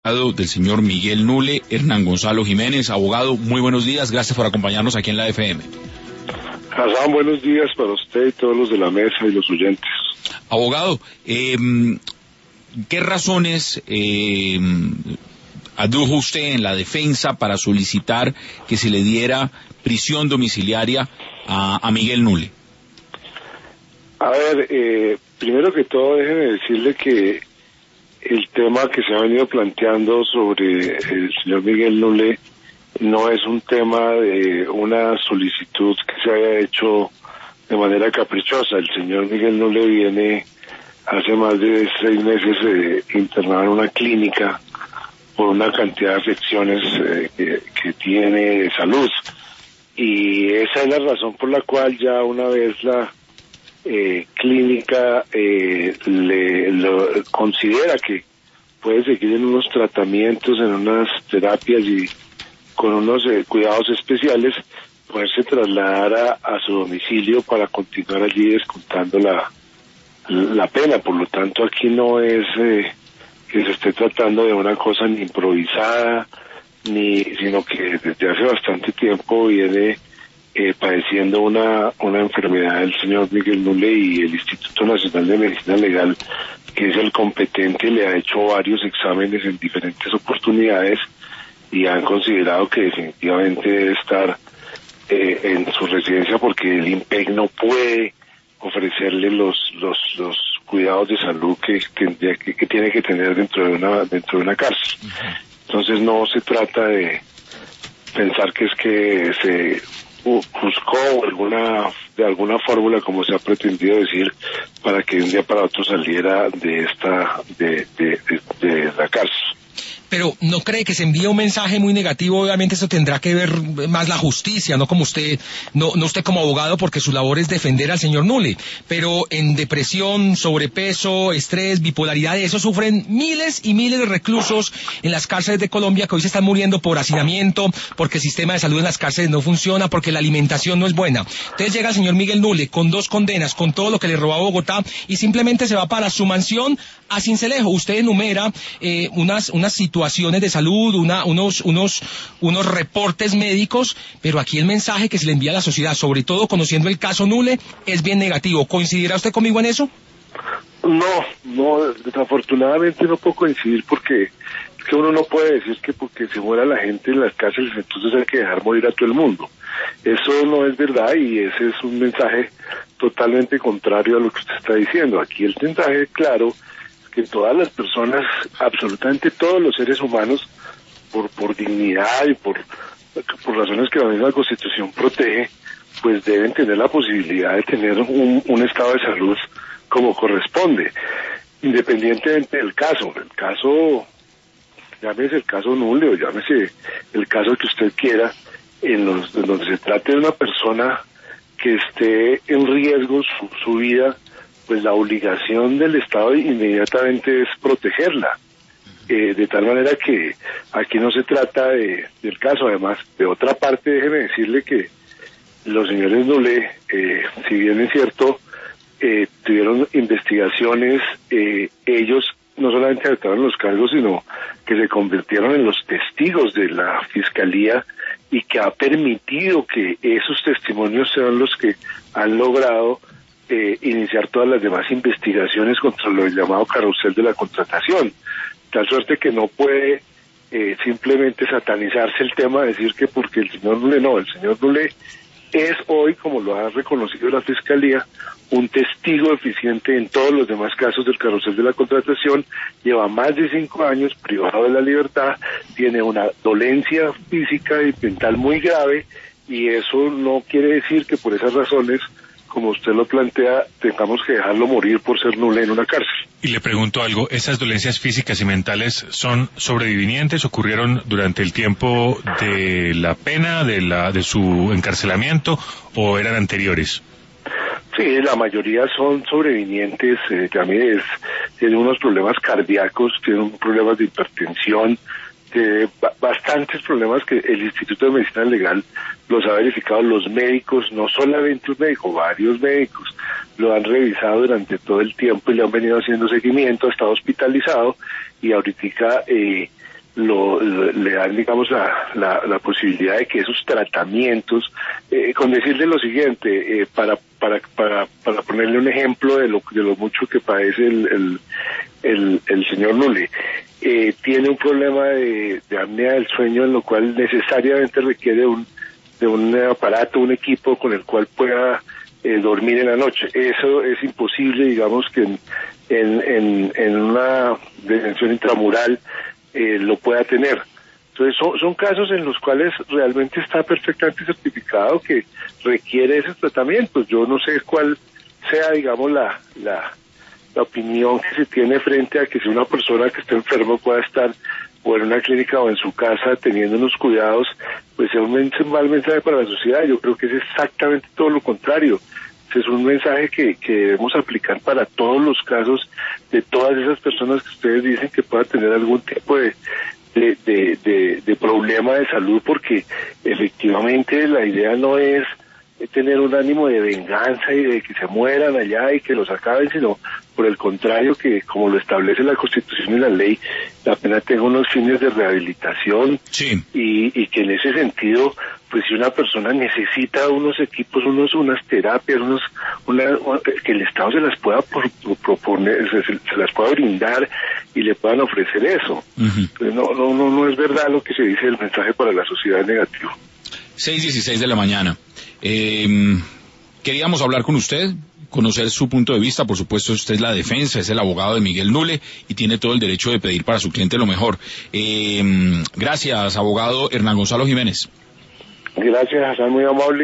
Del señor Miguel Nule, Hernán Gonzalo Jiménez. Abogado, muy buenos días, gracias por acompañarnos aquí en la FM. Hassan, buenos días para usted y todos los de la mesa y los oyentes. Abogado, ¿qué razones adujo usted en la defensa para solicitar que se le diera prisión domiciliaria a Miguel Nule? A ver, primero que todo déjeme decirle que el tema que se ha venido planteando sobre el señor Miguel Nule no es un tema de una solicitud que se haya hecho de manera caprichosa. El señor Miguel Nule viene hace más de 6 meses internado en una clínica por una cantidad de afecciones que tiene de salud. Y esa es la razón por la cual ya una vez la clínica lo considera que puede seguir en unos tratamientos, en unas terapias y con unos cuidados especiales, poderse trasladar a su domicilio para continuar allí descontando la pena. Por lo tanto, aquí no es que se esté tratando de una cosa ni improvisada, sino que desde hace bastante tiempo viene padeciendo una enfermedad del señor Miguel Nule, y el Instituto Nacional de Medicina Legal, que es el competente, le ha hecho varios exámenes en diferentes oportunidades y han considerado que definitivamente debe estar en su residencia, porque el INPEC no puede ofrecerle los cuidados de salud que tiene que tener dentro de una cárcel. Entonces no se trata de pensar que es que se buscó de alguna fórmula, como se ha pretendido decir, para que de un día para otro saliera de la cárcel. Pero ¿no cree que se envía un mensaje muy negativo? Obviamente eso tendrá que ver más la justicia, no como usted, no usted como abogado, porque su labor es defender al señor Nule. Pero en depresión, sobrepeso, estrés, bipolaridad, eso sufren miles y miles de reclusos en las cárceles de Colombia, que hoy se están muriendo por hacinamiento, porque el sistema de salud en las cárceles no funciona, porque la alimentación no es buena. Entonces llega el señor Miguel Nule con 2 condenas, con todo lo que le robó a Bogotá, y simplemente se va para su mansión a Sincelejo. Usted enumera unas situaciones de salud, unos reportes médicos, pero aquí el mensaje que se le envía a la sociedad, sobre todo conociendo el caso Nule, es bien negativo. ¿Coincidirá usted conmigo en eso? No, desafortunadamente no puedo coincidir, porque es que uno no puede decir que porque se muera la gente en las cárceles entonces hay que dejar morir a todo el mundo. Eso no es verdad, y ese es un mensaje totalmente contrario a lo que usted está diciendo. Aquí el mensaje claro, que todas las personas, absolutamente todos los seres humanos, por dignidad y por razones que la misma Constitución protege, pues deben tener la posibilidad de tener un estado de salud como corresponde, independientemente del caso. El caso, llámese el caso Nule o llámese el caso que usted quiera, donde se trate de una persona que esté en riesgo su vida, pues la obligación del Estado inmediatamente es protegerla, de tal manera que aquí no se trata del caso. Además, de otra parte, déjeme decirle que los señores Nule, si bien es cierto, tuvieron investigaciones, ellos no solamente aceptaron los cargos, sino que se convirtieron en los testigos de la Fiscalía, y que ha permitido que esos testimonios sean los que han logrado iniciar todas las demás investigaciones contra lo llamado carrusel de la contratación, tal suerte que no puede simplemente satanizarse el tema, decir que porque el señor Nule no, el señor Nule es hoy, como lo ha reconocido la Fiscalía, un testigo eficiente en todos los demás casos del carrusel de la contratación, lleva más de 5 años privado de la libertad, tiene una dolencia física y mental muy grave, y eso no quiere decir que por esas razones, como usted lo plantea, tengamos que dejarlo morir por ser Nule en una cárcel. Y le pregunto algo, ¿esas dolencias físicas y mentales son sobrevivientes? ¿Ocurrieron durante el tiempo de la pena, de su encarcelamiento, o eran anteriores? Sí, la mayoría son sobrevivientes. También tiene unos problemas cardíacos, tiene problemas de hipertensión, bastantes problemas que el Instituto de Medicina Legal los ha verificado. Los médicos, no solamente un médico, varios médicos lo han revisado durante todo el tiempo y le han venido haciendo seguimiento, ha estado hospitalizado, y ahorita le dan, digamos, la posibilidad de que esos tratamientos, con decirle lo siguiente, para ponerle un ejemplo de lo mucho que padece el señor Nule, tiene un problema de apnea del sueño, en lo cual necesariamente requiere de un aparato, un equipo con el cual pueda dormir en la noche. Eso es imposible, digamos, que en una detención intramural lo pueda tener. Entonces son casos en los cuales realmente está perfectamente certificado que requiere ese tratamiento. Yo no sé cuál sea, digamos, la opinión que se tiene frente a que si una persona que está enfermo pueda estar o en una clínica o en su casa teniendo unos cuidados, pues es un mal mensaje para la sociedad. Yo creo que es exactamente todo lo contrario. Es un mensaje que debemos aplicar para todos los casos de todas esas personas que ustedes dicen que puedan tener algún tipo de problema de salud, porque efectivamente la idea no es tener un ánimo de venganza y de que se mueran allá y que los acaben, sino por el contrario, que como lo establece la Constitución y la ley, la pena tenga unos fines de rehabilitación. Sí. Y que en ese sentido, pues si una persona necesita unos equipos, unas terapias, que el Estado se las pueda proponer, se las pueda brindar y le puedan ofrecer eso. Entonces, no es verdad lo que se dice, el mensaje para la sociedad es negativo. 6:16 de la mañana. Queríamos hablar con usted, conocer su punto de vista. Por supuesto, usted es la defensa, es el abogado de Miguel Nule y tiene todo el derecho de pedir para su cliente lo mejor. Gracias, abogado Hernán Gonzalo Jiménez. Gracias, Hassan, muy amable.